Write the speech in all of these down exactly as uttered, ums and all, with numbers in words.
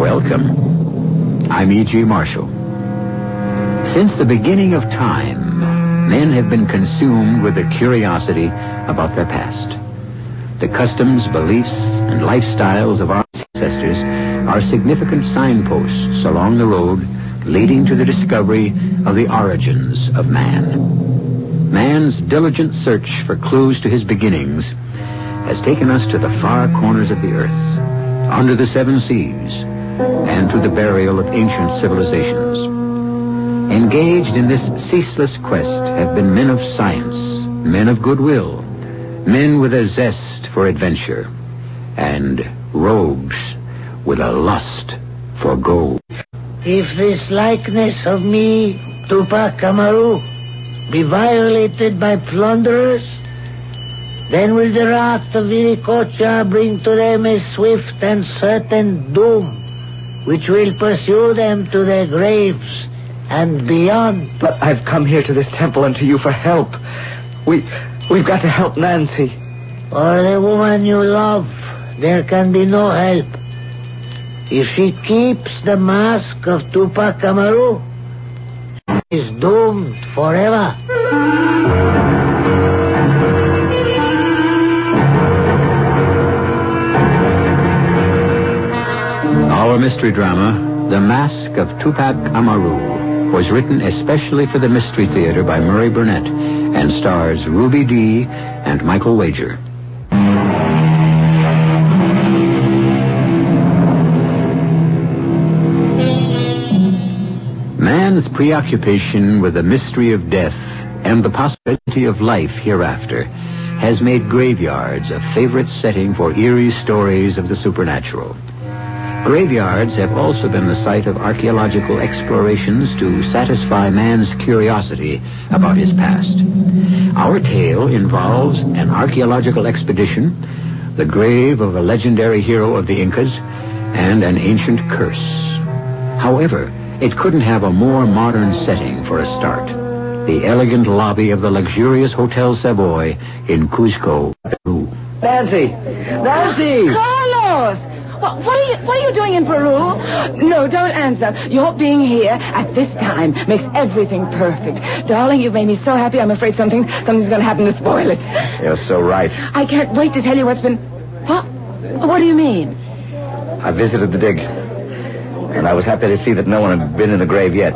Welcome. I'm E G. Marshall. Since the beginning of time, men have been consumed with a curiosity about their past. The customs, beliefs, and lifestyles of our ancestors are significant signposts along the road leading to the discovery of the origins of man. Man's diligent search for clues to his beginnings has taken us to the far corners of the earth, under the seven seas, and to the burial of ancient civilizations. Engaged in this ceaseless quest have been men of science, men of goodwill, men with a zest for adventure, and rogues with a lust for gold. If this likeness of me, Tupac Amaru, be violated by plunderers, then will the wrath of Viracocha bring to them a swift and certain doom, which will pursue them to their graves and beyond. But I've come here to this temple and to you for help. We, we've got to help Nancy. For the woman you love, there can be no help. If she keeps the mask of Tupac Amaru, she is doomed forever. Our mystery drama, The Mask of Tupac Amaru, was written especially for the Mystery Theater by Murray Burnett and stars Ruby Dee and Michael Wager. Man's preoccupation with the mystery of death and the possibility of life hereafter has made graveyards a favorite setting for eerie stories of the supernatural. Graveyards have also been the site of archaeological explorations to satisfy man's curiosity about his past. Our tale involves an archaeological expedition, the grave of a legendary hero of the Incas, and an ancient curse. However, it couldn't have a more modern setting for a start. The elegant lobby of the luxurious Hotel Savoy in Cusco, Peru. Nancy! Nancy! Carlos! What, what are you what are you doing in Peru? No, don't answer. Your being here at this time makes everything perfect. Darling, you've made me so happy. I'm afraid something something's going to happen to spoil it. You're so right. I can't wait to tell you what's been... What? What do you mean? I visited the dig, and I was happy to see that no one had been in the grave yet.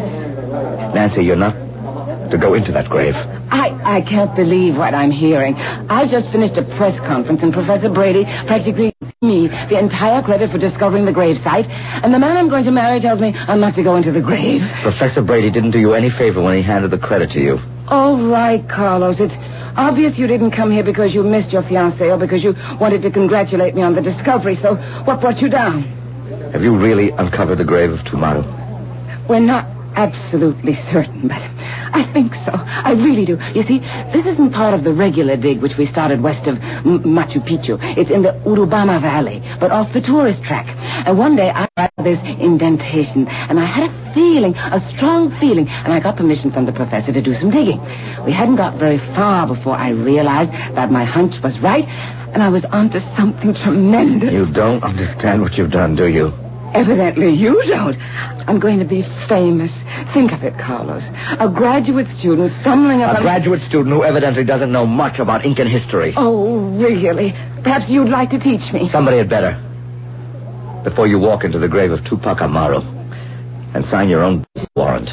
Nancy, you're not to go into that grave. I, I can't believe what I'm hearing. I've just finished a press conference, and Professor Brady practically gave me the entire credit for discovering the grave site, and the man I'm going to marry tells me I'm not to go into the grave. Professor Brady didn't do you any favor when he handed the credit to you. All right, Carlos. It's obvious you didn't come here because you missed your fiancé or because you wanted to congratulate me on the discovery, so what brought you down? Have you really uncovered the grave of Tumaru? We're not absolutely certain, but I think so. I really do. You see, this isn't part of the regular dig which we started west of M- Machu Picchu. It's in the Urubamba Valley, but off the tourist track. And one day I found this indentation, and I had a feeling, a strong feeling, and I got permission from the professor to do some digging. We hadn't got very far before I realized that my hunch was right, and I was onto something tremendous. You don't understand what you've done, do you? Evidently you don't. I'm going to be famous. Think of it, Carlos. A graduate student stumbling A upon... graduate student who evidently doesn't know much about Incan history. Oh, really? Perhaps you'd like to teach me. Somebody had better. Before you walk into the grave of Tupac Amaru and sign your own warrant.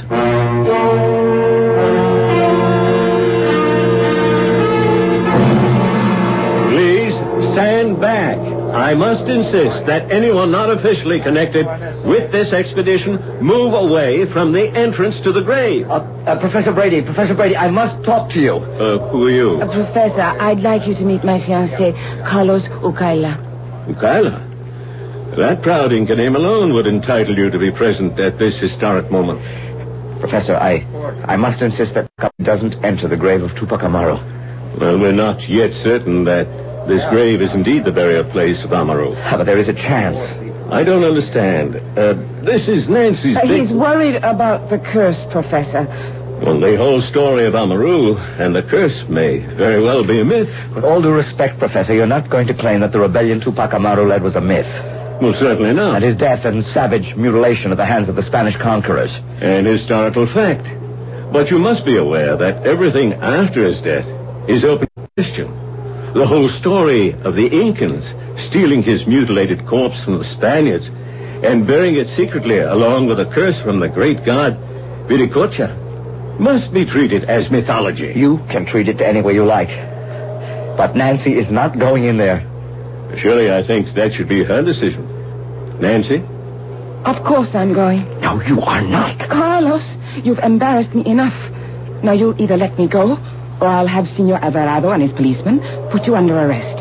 Please stand back. I must insist that anyone not officially connected with this expedition move away from the entrance to the grave. Uh, uh, Professor Brady, Professor Brady, I must talk to you. Uh, who are you? Uh, Professor, I'd like you to meet my fiancé, Carlos Ukaila. Ukaila? That proud Inca name alone would entitle you to be present at this historic moment. Professor, I I must insist that the couple doesn't enter the grave of Tupac Amaru. Well, we're not yet certain that this grave is indeed the burial place of Amaru. Ah, but there is a chance. I don't understand. Uh, this is Nancy's... Uh, big... he's worried about the curse, Professor. Well, the whole story of Amaru and the curse may very well be a myth. With all due respect, Professor, you're not going to claim that the rebellion Tupac Amaru led was a myth. Well, certainly not. And his death and savage mutilation at the hands of the Spanish conquerors. An historical fact. But you must be aware that everything after his death is open question. The whole story of the Incans stealing his mutilated corpse from the Spaniards and burying it secretly along with a curse from the great god Viricocha must be treated as mythology. You can treat it any way you like. But Nancy is not going in there. Surely I think that should be her decision. Nancy? Of course I'm going. No, you are not. Carlos, you've embarrassed me enough. Now you'll either let me go, or I'll have Senor Alvarado and his policeman put you under arrest.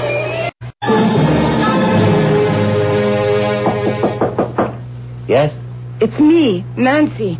Yes? It's me, Nancy.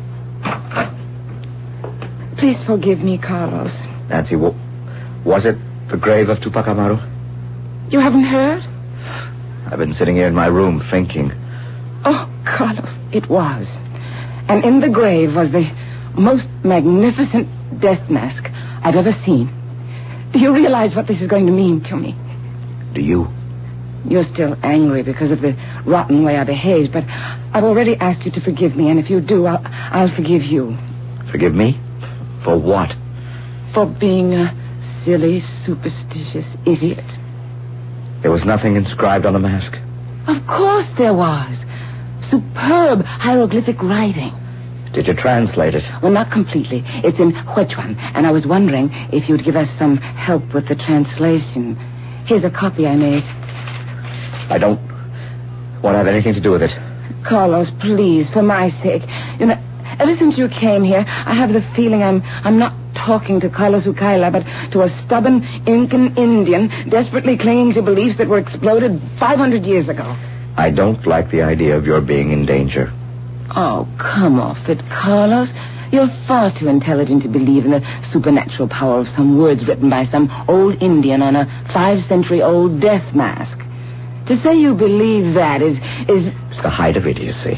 Please forgive me, Carlos. Nancy, w- was it the grave of Tupac Amaru? You haven't heard? I've been sitting here in my room thinking. Oh, Carlos, it was. And in the grave was the most magnificent death mask I've ever seen. Do you realize what this is going to mean to me? Do you? You're still angry because of the rotten way I behaved, but I've already asked you to forgive me, and if you do, I'll, I'll forgive you. Forgive me? For what? For being a silly, superstitious idiot. There was nothing inscribed on the mask. Of course there was. Superb hieroglyphic writing. Did you translate it? Well, not completely. It's in Quechuan, and I was wondering if you'd give us some help with the translation. Here's a copy I made. I don't want to have anything to do with it. Carlos, please, for my sake. You know, ever since you came here, I have the feeling I'm I'm not talking to Carlos Ucaila, but to a stubborn Incan Indian desperately clinging to beliefs that were exploded five hundred years ago. I don't like the idea of your being in danger. Oh, come off it, Carlos. You're far too intelligent to believe in the supernatural power of some words written by some old Indian on a five-century-old death mask. To say you believe that is... is... It's the height of idiocy.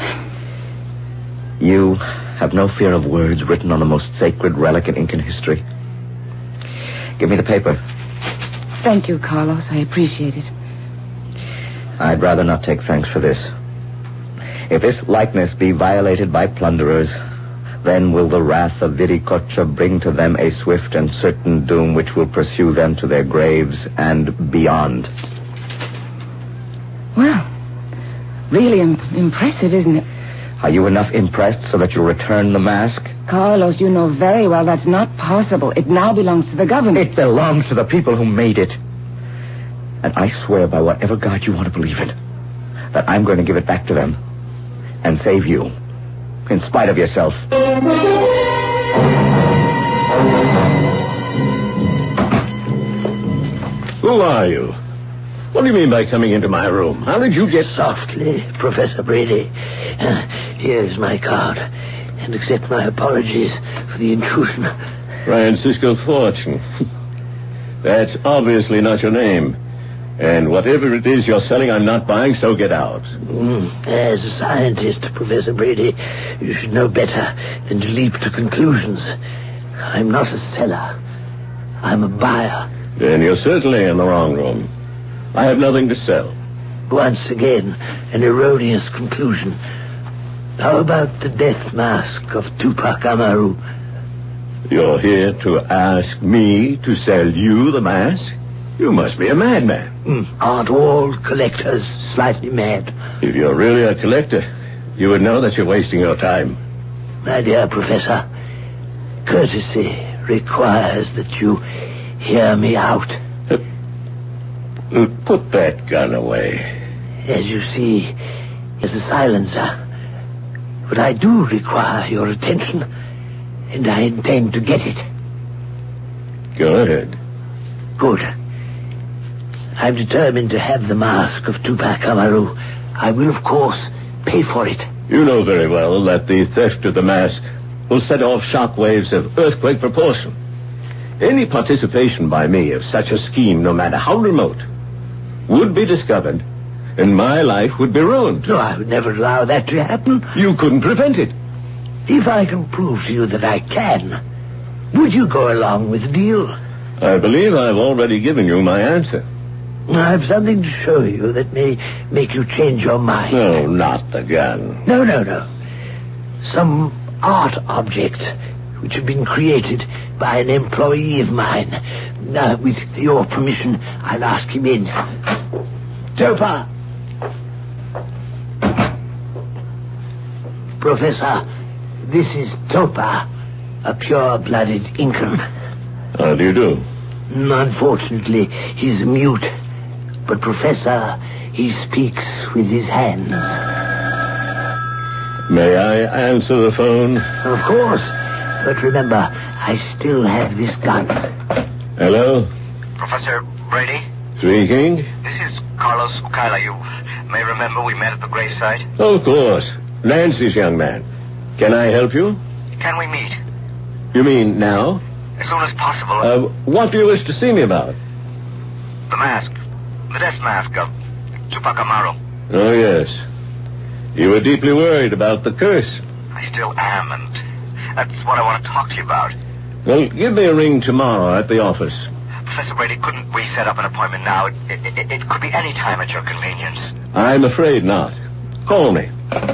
You have no fear of words written on the most sacred relic in Incan history. Give me the paper. Thank you, Carlos. I appreciate it. I'd rather not take thanks for this. If this likeness be violated by plunderers, then will the wrath of Viricocha bring to them a swift and certain doom which will pursue them to their graves and beyond. Well, really im- impressive, isn't it? Are you enough impressed so that you'll return the mask? Carlos, you know very well that's not possible. It now belongs to the government. It belongs to the people who made it. And I swear by whatever God you want to believe in, that I'm going to give it back to them and save you, in spite of yourself. Who are you? What do you mean by coming into my room? How did you get... Softly, Professor Brady. Uh, here's my card. And accept my apologies for the intrusion. Francisco Fortune. That's obviously not your name. And whatever it is you're selling, I'm not buying, so get out. Mm. As a scientist, Professor Brady, you should know better than to leap to conclusions. I'm not a seller. I'm a buyer. Then you're certainly in the wrong room. I have nothing to sell. Once again, an erroneous conclusion. How about the death mask of Tupac Amaru? You're here to ask me to sell you the mask? You must be a madman. Mm. Aren't all collectors slightly mad? If you're really a collector, you would know that you're wasting your time. My dear Professor, courtesy requires that you hear me out. Uh, put that gun away. As you see, it's a silencer. But I do require your attention, and I intend to get it. Go ahead. Good. I'm determined to have the mask of Tupac Amaru. I will, of course, pay for it. You know very well that the theft of the mask will set off shock waves of earthquake proportion. Any participation by me of such a scheme, no matter how remote, would be discovered, and my life would be ruined. No, I would never allow that to happen. You couldn't prevent it. If I can prove to you that I can, would you go along with the deal? I believe I've already given you my answer. I have something to show you that may make you change your mind. No, not the gun. No, no, no. Some art object which had been created by an employee of mine. Now, with your permission, I'll ask him in. Topa! Professor, this is Topa, a pure-blooded Incan. How do you do? Unfortunately, he's mute. But, Professor, he speaks with his hands. May I answer the phone? Of course. But remember, I still have this gun. Hello? Professor Brady? Speaking? This is Carlos Ukaila. You may remember we met at the graveside. Of course. Nancy's young man. Can I help you? Can we meet? You mean now? As soon as possible. Uh, what do you wish to see me about? The mask. The death mask of Tupac Amaru. Oh, yes. You were deeply worried about the curse. I still am, and that's what I want to talk to you about. Well, give me a ring tomorrow at the office. Professor Brady, couldn't we set up an appointment now? It, it, it, it could be any time at your convenience. I'm afraid not. Call me.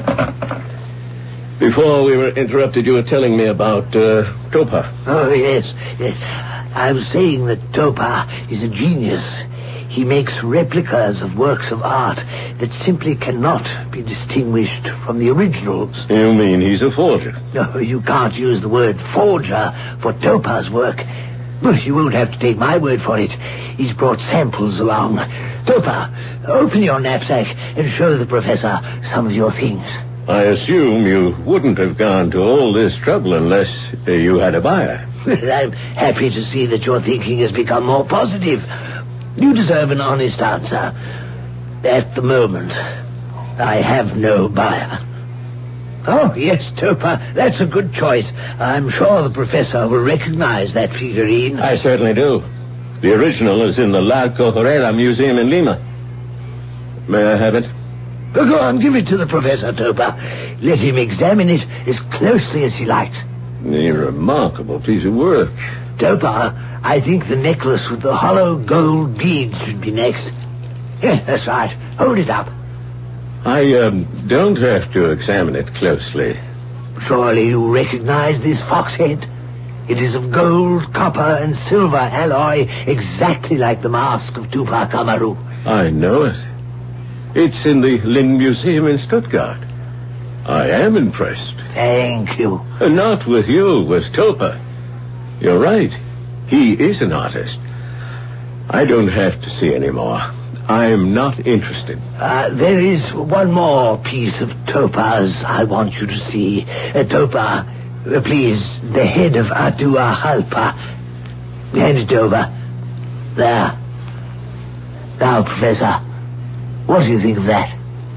Before we were interrupted, you were telling me about uh, Topa. Oh, yes, yes. I was saying that Topa is a genius. He makes replicas of works of art that simply cannot be distinguished from the originals. You mean he's a forger? No, you can't use the word forger for Topa's work. But you won't have to take my word for it. He's brought samples along. Topa, open your knapsack and show the professor some of your things. I assume you wouldn't have gone to all this trouble unless uh, you had a buyer. I'm happy to see that your thinking has become more positive. You deserve an honest answer. At the moment, I have no buyer. Oh, yes, Topa, that's a good choice. I'm sure the professor will recognize that figurine. I certainly do. The original is in the La Correra Museum in Lima. May I have it? Oh, go on, give it to the professor, Topa. Let him examine it as closely as he likes. A remarkable piece of work. Topa, I think the necklace with the hollow gold beads should be next. Yeah, that's right. Hold it up. I um, don't have to examine it closely. Surely you recognize this fox head? It is of gold, copper, and silver alloy, exactly like the mask of Tupac Amaru. I know it. It's in the Lynn Museum in Stuttgart. I am impressed. Thank you. Uh, not with you, with Topa. You're right. He is an artist. I don't have to see any more. I'm not interested. Uh, there is one more piece of Topa's I want you to see. Uh, Topa, uh, please, the head of Atahualpa. Hand it over. There. Now, Professor, what do you think of that?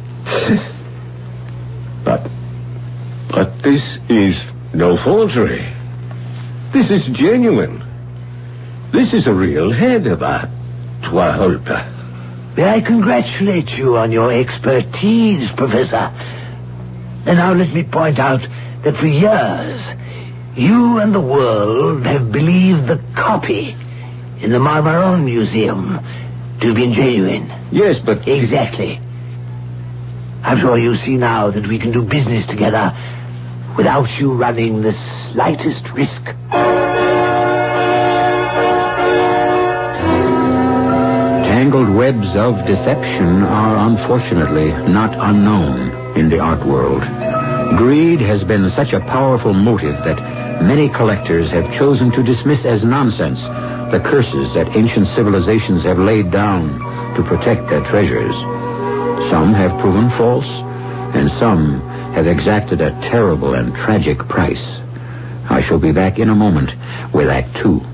But, but this is no forgery. This is genuine. This is a real head of Atahualpa. May I congratulate you on your expertise, Professor. And now let me point out that for years, you and the world have believed the copy in the Marmaron Museum to have been genuine. Yes, but... Exactly. I'm sure you see now that we can do business together without you running the slightest risk. Tangled webs of deception are unfortunately not unknown in the art world. Greed has been such a powerful motive that many collectors have chosen to dismiss as nonsense the curses that ancient civilizations have laid down to protect their treasures. Some have proven false, and some have exacted a terrible and tragic price. I shall be back in a moment with Act Two.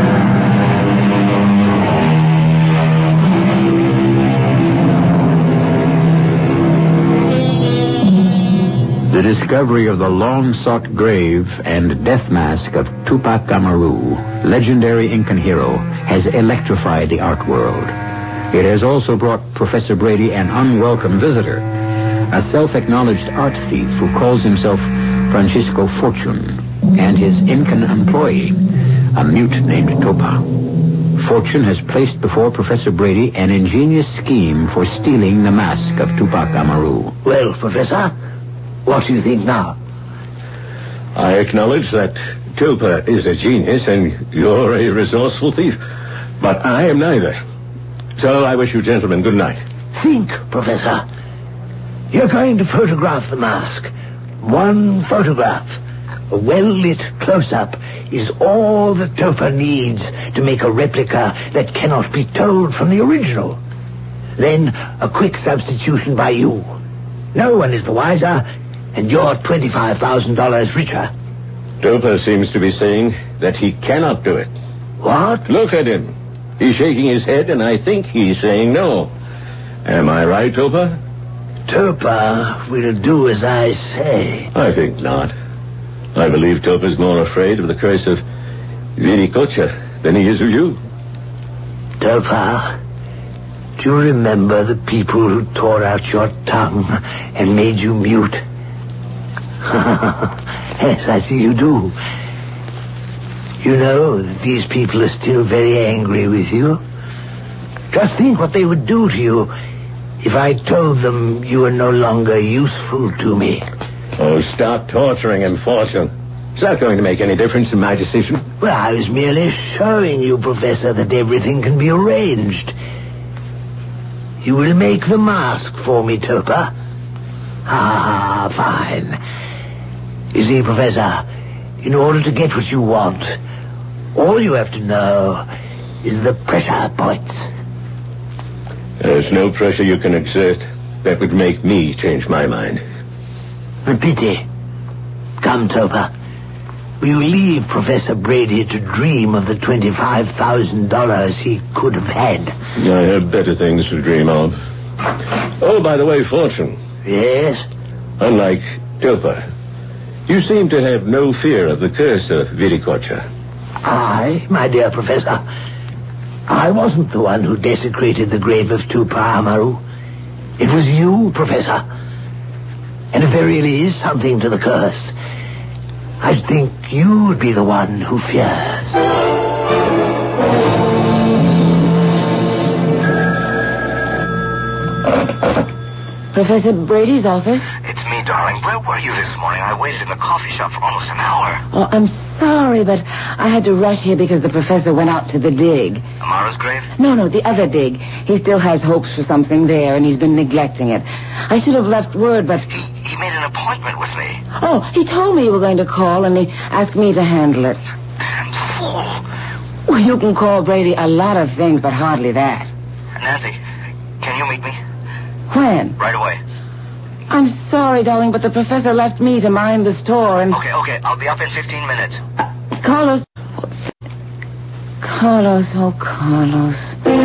The discovery of the long-sought grave and death mask of Tupac Amaru, legendary Incan hero, has electrified the art world. It has also brought Professor Brady an unwelcome visitor, a self-acknowledged art thief who calls himself Francisco Fortune, and his Incan employee, a mute named Topa. Fortune has placed before Professor Brady an ingenious scheme for stealing the mask of Tupac Amaru. Well, Professor, what do you think now? I acknowledge that Tulpa is a genius and you're a resourceful thief. But I am neither. So I wish you gentlemen good night. Think, Professor. You're going to photograph the mask. One photograph. A well-lit close-up is all that Tulpa needs to make a replica that cannot be told from the original. Then a quick substitution by you. No one is the wiser, and you're twenty-five thousand dollars richer. Tulpa seems to be saying that he cannot do it. What? Look at him. He's shaking his head, and I think he's saying no. Am I right, Tulpa? Tulpa will do as I say. I think not. I believe Tulpa's more afraid of the curse of Viricocha than he is of you. Tulpa, do you remember the people who tore out your tongue and made you mute? Yes, I see you do. You know that these people are still very angry with you. Just think what they would do to you if I told them you were no longer useful to me. Oh, stop torturing him, Fortune. It's not going to make any difference in my decision. Well, I was merely showing you, Professor, that everything can be arranged. You will make the mask for me, Tulpa. Ah, fine. You see, Professor, in order to get what you want, all you have to know is the pressure points. There's no pressure you can exert that would make me change my mind. The pity. Come, Tulpa. Will you leave Professor Brady to dream of the twenty-five thousand dollars he could have had? I have better things to dream of. Oh, by the way, Fortune. Yes? Unlike Tulpa, you seem to have no fear of the curse of Viricocha. I, my dear Professor, I wasn't the one who desecrated the grave of Tupac Amaru. It was you, Professor. And if there really is something to the curse, I think you'd be the one who fears. Professor Brady's office? It's me, darling. Where were you this morning? I waited in the coffee shop for almost an hour. Oh, I'm sorry, but I had to rush here because the professor went out to the dig. Amara's grave? No, no, the other dig. He still has hopes for something there, and he's been neglecting it. I should have left word, but... He, he made an appointment with me. Oh, he told me you were going to call, and he asked me to handle it. Damn fool. Well, you can call Brady a lot of things, but hardly that. Nancy, can you meet me? When? Right away. I'm sorry, darling, but the professor left me to mind the store, and... Okay, okay. I'll be up in fifteen minutes. Uh, Carlos... Carlos, oh, Carlos.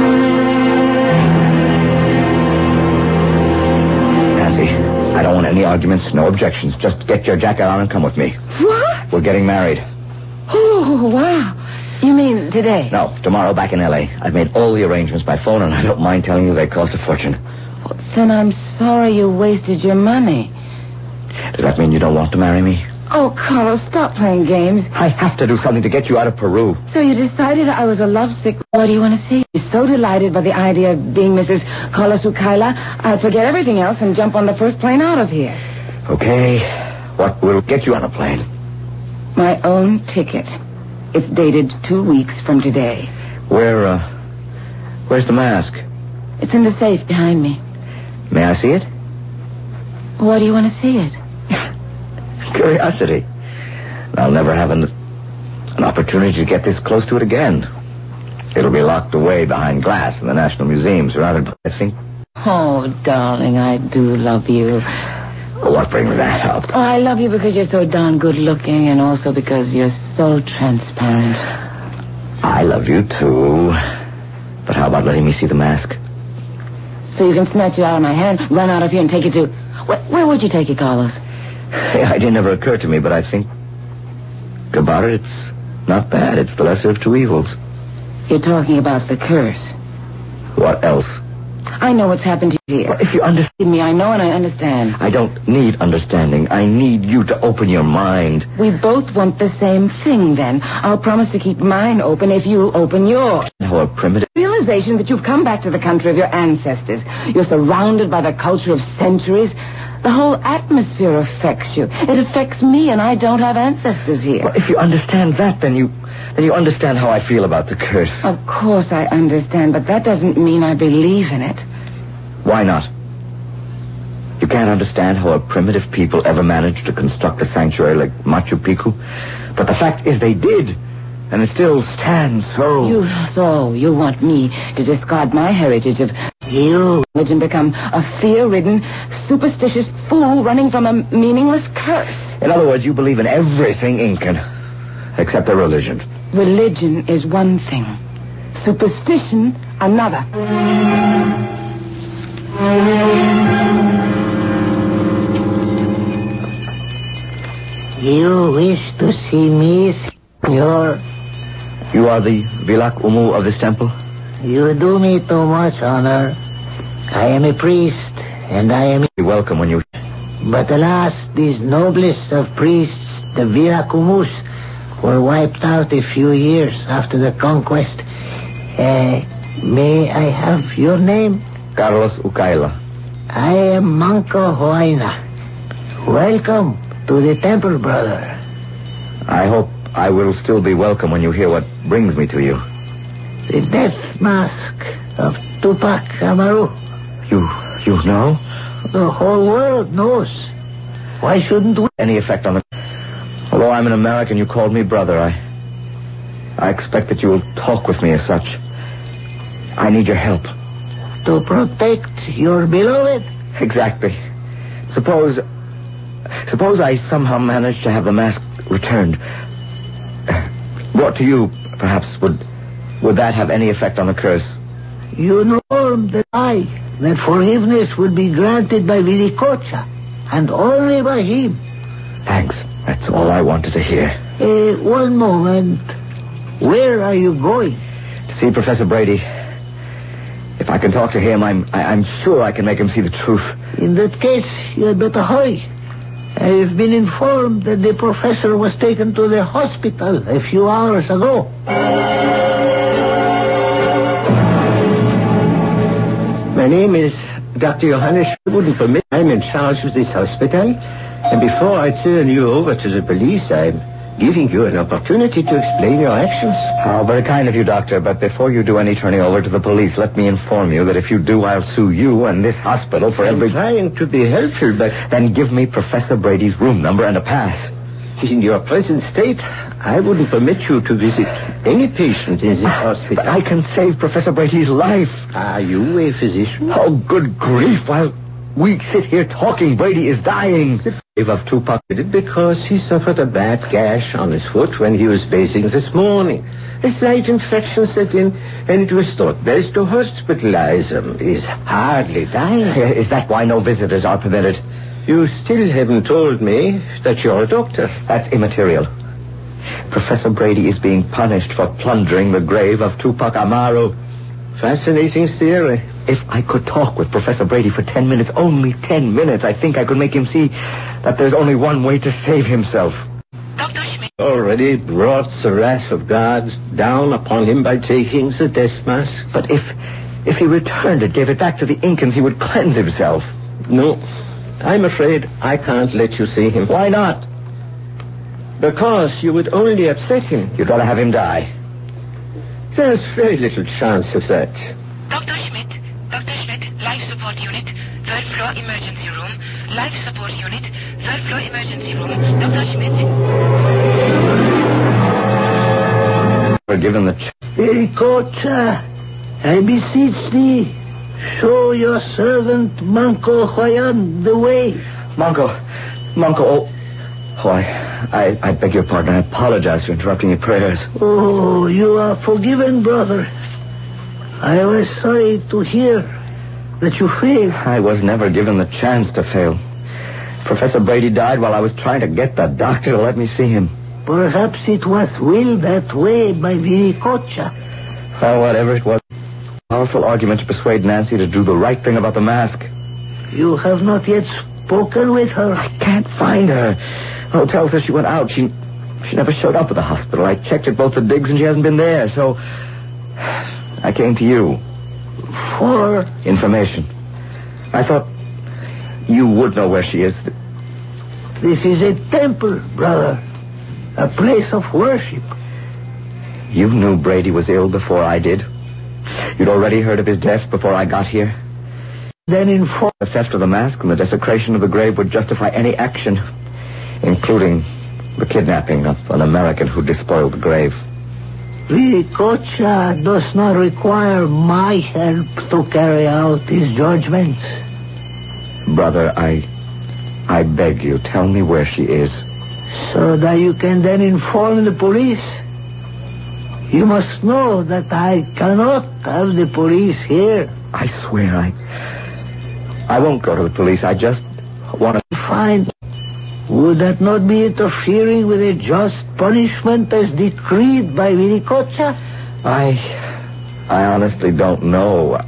Nancy, I don't want any arguments, no objections. Just get your jacket on and come with me. What? We're getting married. Oh, wow. You mean today? No, tomorrow back in L A. I've made all the arrangements by phone, and I don't mind telling you they cost a fortune. Well, then I'm sorry you wasted your money. Does that mean you don't want to marry me? Oh, Carlos, stop playing games. I have to do something to get you out of Peru. So you decided I was a lovesick... What do you want to say? You're so delighted by the idea of being Missus Carlos Ukaila, I'd forget everything else and jump on the first plane out of here. Okay. What will get you on a plane? My own ticket. It's dated two weeks from today. Where, uh... Where's the mask? It's in the safe behind me. May I see it? Why do you want to see it? Curiosity. I'll never have an, an opportunity to get this close to it again. It'll be locked away behind glass in the National Museum, surrounded by, I think... Oh, darling, I do love you. What brings that up? Oh, I love you because you're so darn good-looking and also because you're so transparent. I love you, too. But how about letting me see the mask? So you can snatch it out of my hand, run out of here, and take it to... Where, where would you take it, Carlos? The idea never occurred to me, but I think about it, it's not bad. It's the lesser of two evils. You're talking about the curse. What else? I know what's happened to you here. Well, if you understand me, I know and I understand. I don't need understanding. I need you to open your mind. We both want the same thing, then. I'll promise to keep mine open if you'll open yours. How a primitive... Realization that you've come back to the country of your ancestors. You're surrounded by the culture of centuries. The whole atmosphere affects you. It affects me, and I don't have ancestors here. Well, if you understand that, then you... Then you understand how I feel about the curse. Of course I understand, but that doesn't mean I believe in it. Why not? You can't understand how a primitive people ever managed to construct a sanctuary like Machu Picchu. But the fact is they did. And it still stands so... You, so you want me to discard my heritage of you and become a fear-ridden, superstitious fool running from a meaningless curse. In other words, you believe in everything Incan, except their religion. Religion is one thing. Superstition, another. You wish to see me, senor? You are the Vilak Umu of this temple? You do me too much honor. I am a priest, and I am... You're welcome when you... But alas, these noblest of priests, the Vilak Umus, were wiped out a few years after the conquest. Uh, may I have your name? Carlos Ukaila. I am Manco Huayna. Welcome to the temple, brother. I hope I will still be welcome when you hear what brings me to you. The death mask of Tupac Amaru. You, you know? The whole world knows. Why shouldn't we? Any effect on the... Although I'm an American, you called me brother. I... I expect that you will talk with me as such. I need your help. To protect your beloved? Exactly. Suppose... Suppose I somehow managed to have the mask returned. Brought to you, perhaps, would... Would that have any effect on the curse? You informed that I... that forgiveness would be granted by Viricocha, and only by him. Thanks. That's all I wanted to hear. Uh, one moment. Where are you going? To see Professor Brady. If I can talk to him, I'm I, I'm sure I can make him see the truth. In that case, you had better hurry. I've been informed that the professor was taken to the hospital a few hours ago. My name is Doctor Johannes. I wouldn't permit. I'm in charge of this hospital. And before I turn you over to the police, I'm giving you an opportunity to explain your actions. How very kind of you, Doctor. But before you do any turning over to the police, let me inform you that if you do, I'll sue you and this hospital for I'm every... trying to be helpful, but... Then give me Professor Brady's room number and a pass. In your present state, I wouldn't permit you to visit any patient in this hospital. But I can save Professor Brady's life. Are you a physician? Oh, good grief. While we sit here talking, Brady is dying. The grave of Tupac did it because he suffered a bad gash on his foot when he was bathing this morning. A slight infection set in, and it was thought best to hospitalize him. He's hardly dying. Is that why no visitors are permitted? You still haven't told me that you're a doctor. That's immaterial. Professor Brady is being punished for plundering the grave of Tupac Amaru. Fascinating theory. If I could talk with Professor Brady for ten minutes, only ten minutes, I think I could make him see that there's only one way to save himself. Doctor Schmidt. Already brought the wrath of God down upon him by taking the death mask. But if if he returned it, gave it back to the Incans, he would cleanse himself. No, I'm afraid I can't let you see him. Why not? Because you would only upset him. You'd rather have him die. There's very little chance of that. Doctor Schmidt, Doctor Schmidt, life support unit, third floor emergency room, life support unit, third floor emergency room, Doctor Schmidt. We're given the... Ch- Viricocha, I beseech thee, show your servant Manco Huayan the way. Manco, Manco, oh... Oh, I, I, I beg your pardon. I apologize for interrupting your prayers. Oh, you are forgiven, brother. I was sorry to hear that you failed. I was never given the chance to fail. Professor Brady died while I was trying to get the doctor to let me see him. Perhaps it was willed that way by Viricocha. Well, whatever it was, powerful argument to persuade Nancy to do the right thing about the mask. You have not yet spoken with her. I can't find her. The hotel says she went out. She she never showed up at the hospital. I checked at both the digs and she hasn't been there, so I came to you. For? Information. I thought you would know where she is. This is a temple, brother. A place of worship. You knew Brady was ill before I did. You'd already heard of his death before I got here. Then inform... The theft of the mask and the desecration of the grave would justify any action, including the kidnapping of an American who despoiled the grave. Viricocha does not require my help to carry out his judgment. Brother, I... I beg you, tell me where she is. So that you can then inform the police. You must know that I cannot have the police here. I swear I... I won't go to the police. I just want to... Fine. Would that not be interfering with a just punishment as decreed by Viricocha? I... I honestly don't know.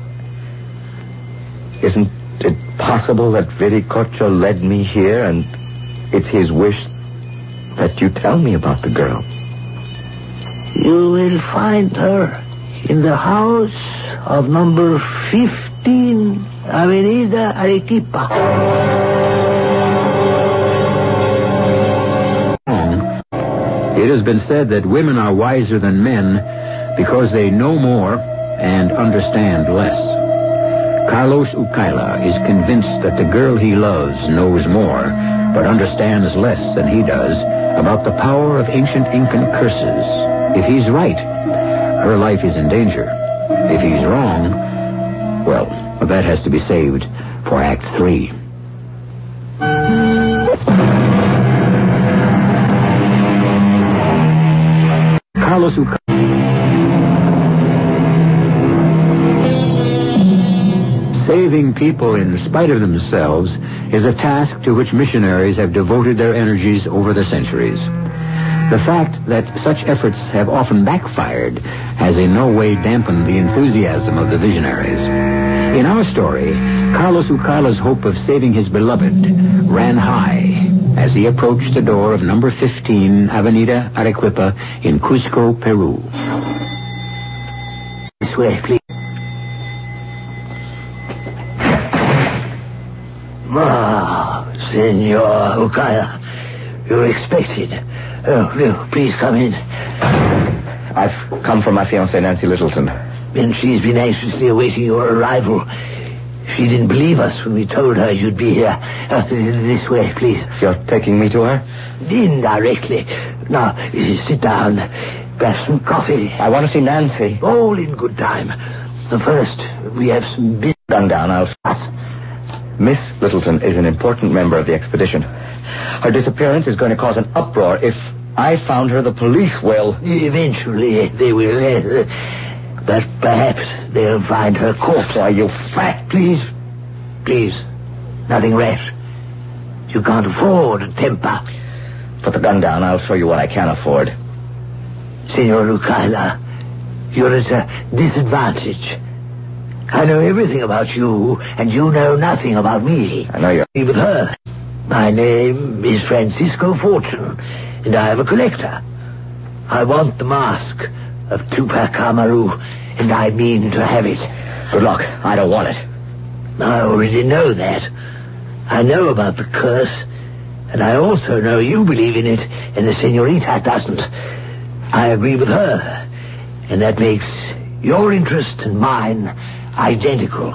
Isn't it possible that Viricocha led me here and it's his wish that you tell me about the girl? You will find her in the house of number fifteen, Avenida Arequipa. It has been said that women are wiser than men because they know more and understand less. Carlos Ukaila is convinced that the girl he loves knows more, but understands less than he does about the power of ancient Incan curses. If he's right, her life is in danger. If he's wrong, well, that has to be saved for Act Three. Carlos Ukaila. Saving people in spite of themselves is a task to which missionaries have devoted their energies over the centuries. The fact that such efforts have often backfired has in no way dampened the enthusiasm of the visionaries. In our story, Carlos Ukaila's hope of saving his beloved ran high as he approached the door of number fifteen Avenida Arequipa in Cusco, Peru. This way, please. Ah, Senor Ukaila, you're expected. Oh, no, please come in. I've come from my fiancée, Nancy Littleton. And she's been anxiously awaiting your arrival. She didn't believe us when we told her you'd be here. Uh, this way, please. You're taking me to her? Indirectly. Now, sit down. Have some coffee. I want to see Nancy. All in good time. First, we have some business. Done down, I'll start. Miss Littleton is an important member of the expedition. Her disappearance is going to cause an uproar. If I found her, the police will... Eventually, they will. Uh, but perhaps they'll find her corpse. Why, you fat... Please, please, nothing rash. You can't afford a temper. Put the gun down. I'll show you what I can afford. Senor Ukaila, you're at a disadvantage. I know everything about you, and you know nothing about me. I know you're... With her. My name is Francisco Fortune, and I am a collector. I want the mask of Tupac Amaru, and I mean to have it. Good luck. I don't want it. I already know that. I know about the curse, and I also know you believe in it, and the senorita doesn't. I agree with her, and that makes your interest and mine identical.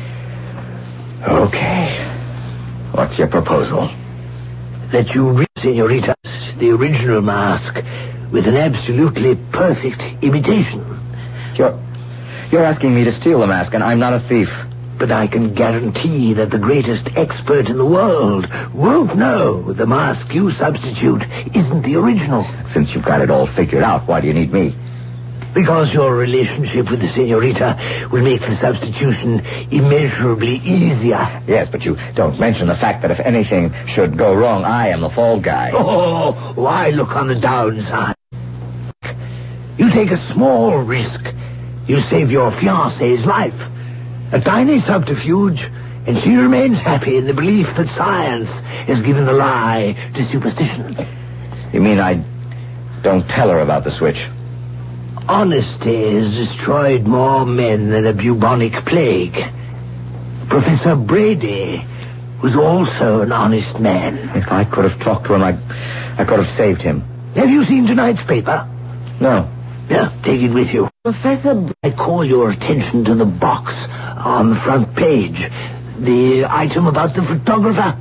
Okay. What's your proposal? That you read Senorita the original mask with an absolutely perfect imitation. You're... You're asking me to steal the mask, and I'm not a thief. But I can guarantee that the greatest expert in the world won't know the mask you substitute isn't the original. Since you've got it all figured out, why do you need me? Because your relationship with the senorita will make the substitution immeasurably easier. Yes, but you don't mention the fact that if anything should go wrong, I am the fall guy. Oh, why look on the downside? You take a small risk. You saved your fiancée's life. A tiny subterfuge, and she remains happy in the belief that science has given the lie to superstition. You mean I don't tell her about the switch? Honesty has destroyed more men than a bubonic plague. Professor Brady was also an honest man. If I could have talked to him, I, I could have saved him. Have you seen tonight's paper? No. Yeah, take it with you. Professor... B- I call your attention to the box on the front page. The item about the photographer.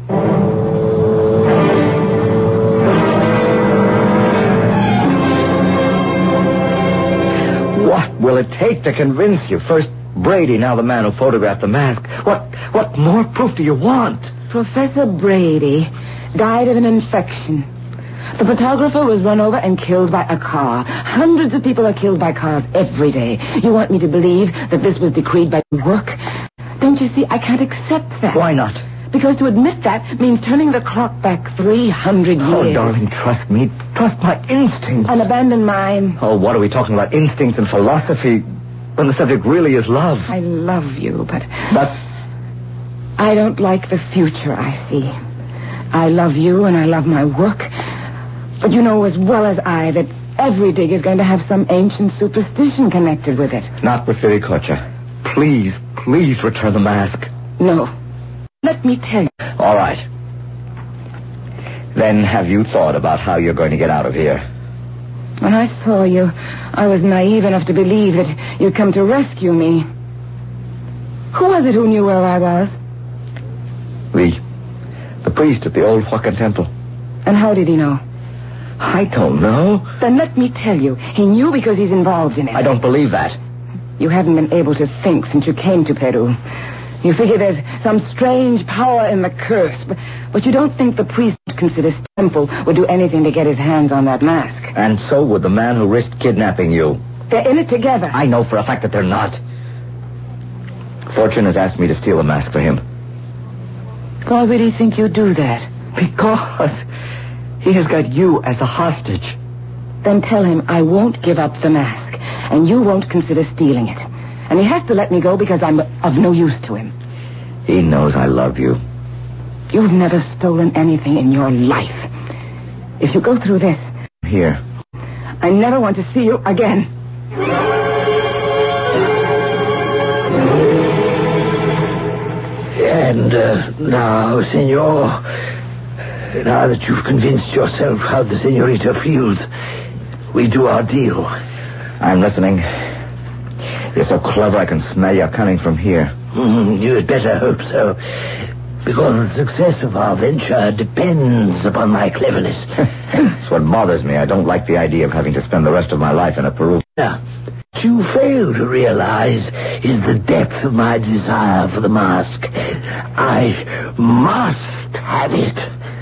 What will it take to convince you? First Brady, now the man who photographed the mask. What what more proof do you want? Professor Brady died of an infection. The photographer was run over and killed by a car. Hundreds of people are killed by cars every day. You want me to believe that this was decreed by work? Don't you see, I can't accept that. Why not? Because to admit that means turning the clock back three hundred years. Oh, darling, trust me. Trust my instincts. And abandon mine. Oh, what are we talking about? Instincts and philosophy when the subject really is love. I love you, but... But... I don't like the future I see. I love you and I love my work. But you know as well as I that every dig is going to have some ancient superstition connected with it. Not with Viricocha. Please, please return the mask. No. Let me tell you. All right. Then have you thought about how you're going to get out of here? When I saw you, I was naive enough to believe that you'd come to rescue me. Who was it who knew where I was? The... the priest at the old Huacan temple. And how did he know? I don't know. Then let me tell you, he knew because he's involved in it. I don't believe that. You haven't been able to think since you came to Peru. You figure there's some strange power in the curse, but, but you don't think the priest considers Temple would do anything to get his hands on that mask. And so would the man who risked kidnapping you. They're in it together. I know for a fact that they're not. Fortune has asked me to steal a mask for him. Why would he think you'd do that? Because he has got you as a hostage. Then tell him I won't give up the mask, and you won't consider stealing it. And he has to let me go because I'm of no use to him. He knows I love you. You've never stolen anything in your life. If you go through this... Here. I never want to see you again. And uh, now, senor, now that you've convinced yourself how the senorita feels, we do our deal. I'm listening. You're so clever I can smell your cunning from here. Mm, you had better hope so. Because the success of our venture depends upon my cleverness. That's what bothers me. I don't like the idea of having to spend the rest of my life in a Peru. Now, what you fail to realize is the depth of my desire for the mask. I must have it.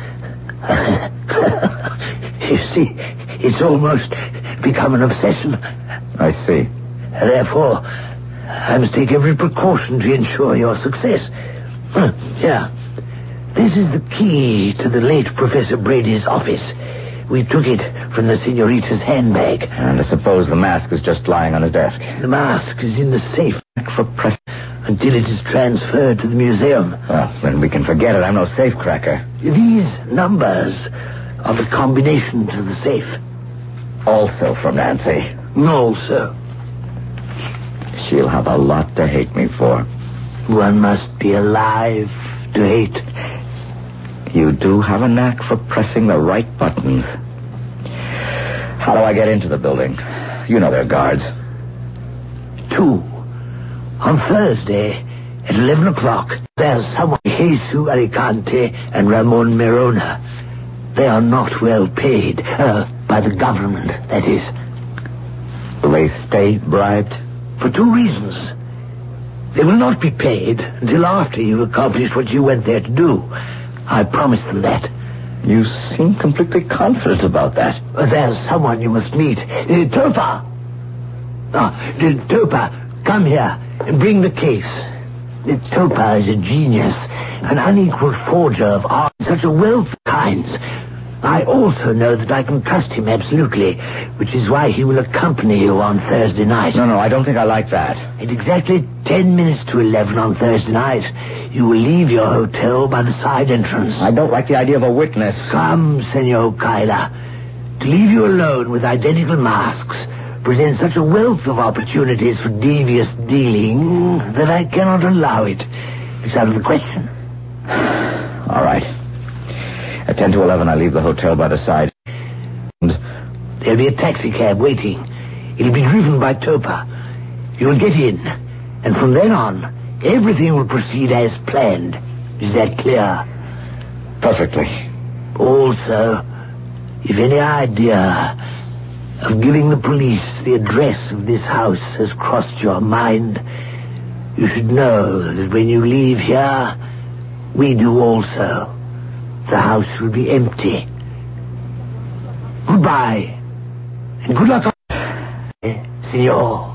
You see, it's almost become an obsession. I see. Therefore, I must take every precaution to ensure your success. Huh, yeah. This is the key to the late Professor Brady's office. We took it from the senorita's handbag. And I suppose the mask is just lying on his desk. The mask is in the safe for press until it is transferred to the museum. Well, then we can forget it. I'm no safecracker. These numbers are the combination to the safe. Also from Nancy. No, sir. She'll have a lot to hate me for. One must be alive to hate. You do have a knack for pressing the right buttons. How do I get into the building? You know there are guards. Two. On Thursday, at eleven o'clock, there's someone, Jesus Alicante and Ramon Merona. They are not well paid. Uh, by the government, that is. Will they stay bribed? For two reasons. They will not be paid until after you've accomplished what you went there to do. I promised them that. You seem completely confident about that. Uh, there's someone you must meet. Uh, Topa! Ah, uh, Topa, come here and bring the case. Uh, Topa is a genius, an unequaled forger of art, such a wealth of kinds. I also know that I can trust him absolutely, which is why he will accompany you on Thursday night. No, no, I don't think I like that. At exactly ten minutes to eleven on Thursday night, you will leave your hotel by the side entrance. I don't like the idea of a witness. Come, Senor Kyler. To leave you alone with identical masks presents such a wealth of opportunities for devious dealing that I cannot allow it. It's out of the question. All right. At ten to eleven, I leave the hotel by the side. And there'll be a taxi cab waiting. It'll be driven by Topa. You'll get in, and from then on, everything will proceed as planned. Is that clear? Perfectly. Also, if any idea of giving the police the address of this house has crossed your mind, you should know that when you leave here, we do also. The house will be empty. Goodbye, and good luck, senor.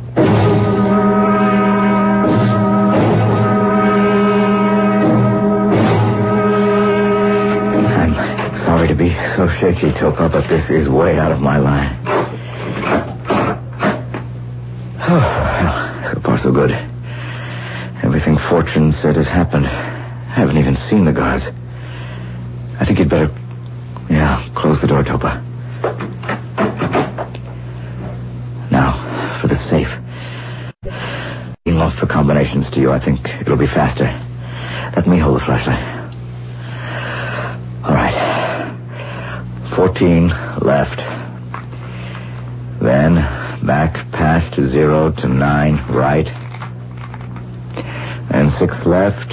I'm sorry to be so shaky, Topa, but this is way out of my line. Oh, well, so far so good. Everything Fortune said has happened. I haven't even seen the guards. I think you'd better, yeah, close the door, Topa. Now, for the safe. Being off the combinations to you, I think it'll be faster. Let me hold the flashlight. All right. Fourteen left. Then back past zero to nine right. And six left.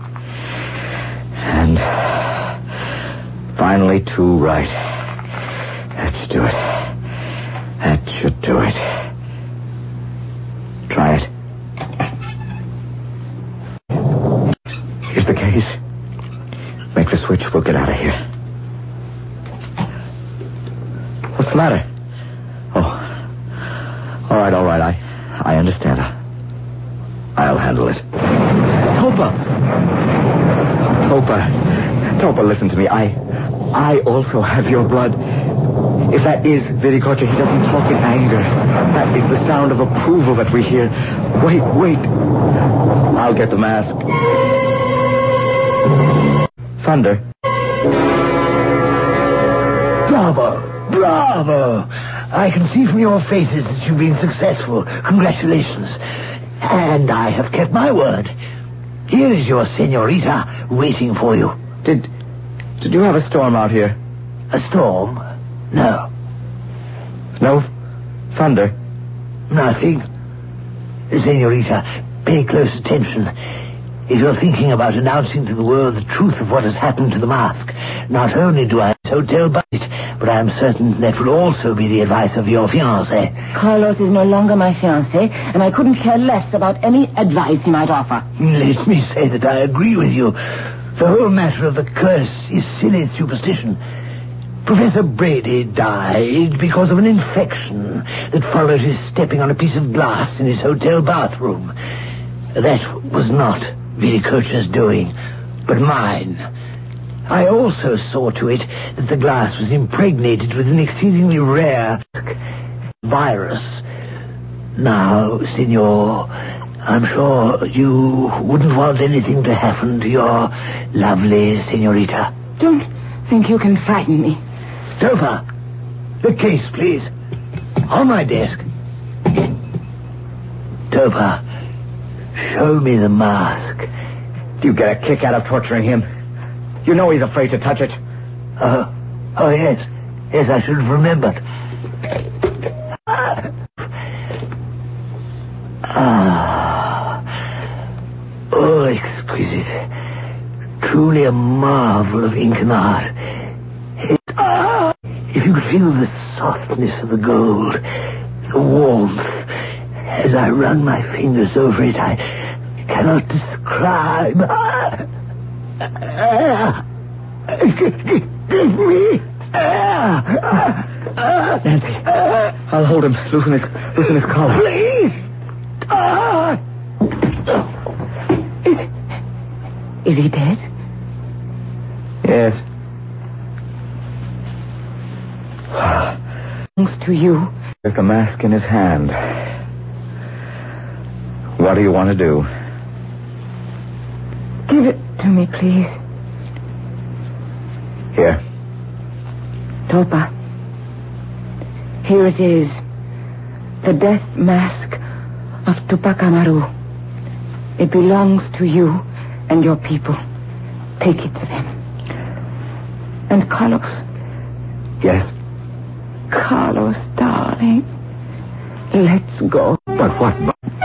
And finally two right. That should do it. That should do it. Try it. Here's the case. Make the switch. We'll get out of here. What's the matter? Oh. All right, all right. I, I understand. I'll handle it. Topa! Topa. Topa, listen to me. I... I also have your blood. If that is Viricocha, he doesn't talk in anger. That is the sound of approval that we hear. Wait, wait. I'll get the mask. Thunder. Bravo! Bravo! I can see from your faces that you've been successful. Congratulations. And I have kept my word. Here is your senorita waiting for you. Did... Did you have a storm out here? A storm? No. No thunder? Nothing. Senorita, pay close attention. If you're thinking about announcing to the world the truth of what has happened to the mask, not only do I hotel budget, but I am certain that will also be the advice of your fiancé. Carlos is no longer my fiancé, and I couldn't care less about any advice he might offer. Let me say that I agree with you. The whole matter of the curse is silly superstition. Professor Brady died because of an infection that followed his stepping on a piece of glass in his hotel bathroom. That was not Viricocha's doing, but mine. I also saw to it that the glass was impregnated with an exceedingly rare virus. Now, senor, I'm sure you wouldn't want anything to happen to your lovely senorita. Don't think you can frighten me. Topa, the case, please. On my desk. Topa, show me the mask. Do you get a kick out of torturing him? You know he's afraid to touch it. Uh, oh, yes. Yes, I should have remembered. Ah. Oh, exquisite. Truly a marvel of Incan art. It, ah, if you could feel the softness of the gold, the warmth, as I run my fingers over it, I cannot describe. Ah. Ah. Give me. Ah. Ah. Nancy, I'll hold him. Loosen his, loosen his collar. Please. Ah. Is, is he dead? Yes. belongs to you. There's the mask in his hand. What do you want to do? Give it to me, please. Here. Topa. Here it is. The death mask of Tupac Amaru. It belongs to you and your people. Take it to them. And Carlos. Yes? Carlos, darling. Let's go. But what...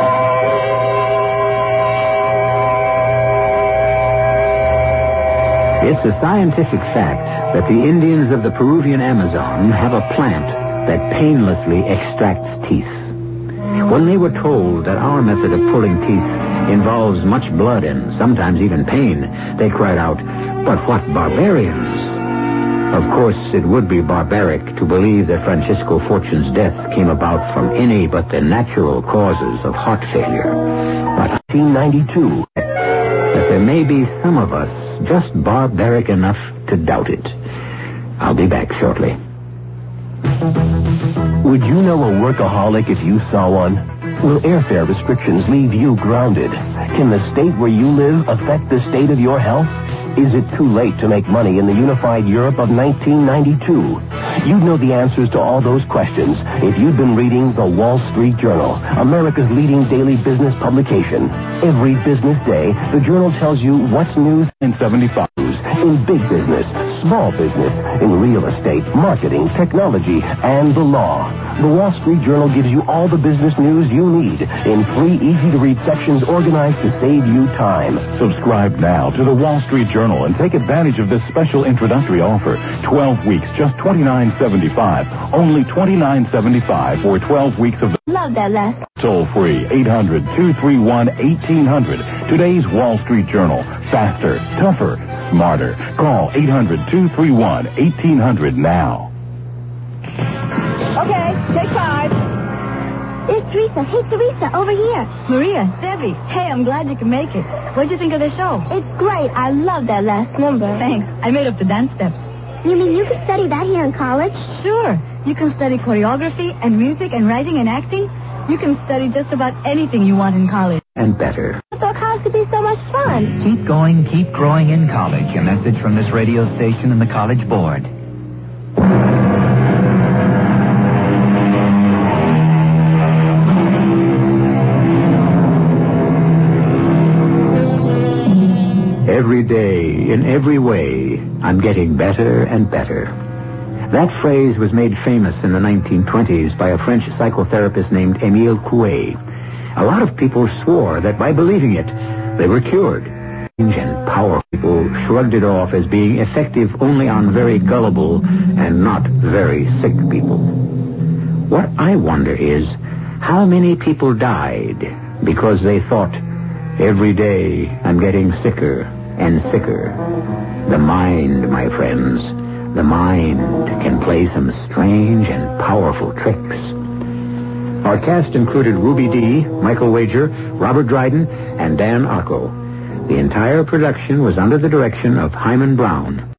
It's a scientific fact that the Indians of the Peruvian Amazon have a plant that painlessly extracts teeth. When they were told that our method of pulling teeth involves much blood and sometimes even pain, they cried out, "But what barbarians!" Of course, it would be barbaric to believe that Francisco Fortune's death came about from any but the natural causes of heart failure. But nineteen ninety-two, that there may be some of us just barbaric enough to doubt it. I'll be back shortly. Would you know a workaholic if you saw one? Will airfare restrictions leave you grounded? Can the state where you live affect the state of your health? Is it too late to make money in the unified Europe of nineteen ninety-two? You'd know the answers to all those questions if you'd been reading the Wall Street Journal, America's leading daily business publication. Every business day, the Journal tells you what's news in seventy-five news, in big business, small business, in real estate, marketing, technology, and the law. The Wall Street Journal gives you all the business news you need in three easy-to-read sections organized to save you time. Subscribe now to the Wall Street Journal and take advantage of this special introductory offer. twelve weeks, just twenty-nine seventy-five. Only twenty-nine seventy-five for twelve weeks of the... Love that, Les. Toll free, eight hundred, two three one, eighteen hundred. Today's Wall Street Journal. Faster, tougher, smarter. Call eight hundred, two three one, eighteen hundred now. Okay, take five. There's Teresa. Hey, Teresa, over here. Maria, Debbie. Hey, I'm glad you can make it. What'd you think of the show? It's great. I love that last number. Thanks. I made up the dance steps. You mean you could study that here in college? Sure. You can study choreography and music and writing and acting. You can study just about anything you want in college. And better. I thought college would be so much fun. Keep going, keep growing in college. A message from this radio station and the College Board. Every day, in every way, I'm getting better and better. That phrase was made famous in the nineteen twenties by a French psychotherapist named Émile Coué. A lot of people swore that by believing it, they were cured. And powerful people shrugged it off as being effective only on very gullible and not very sick people. What I wonder is, how many people died because they thought, every day I'm getting sicker and sicker. The mind, my friends, the mind can play some strange and powerful tricks. Our cast included Ruby Dee, Michael Wager, Robert Dryden, and Dan Arco. The entire production was under the direction of Hyman Brown.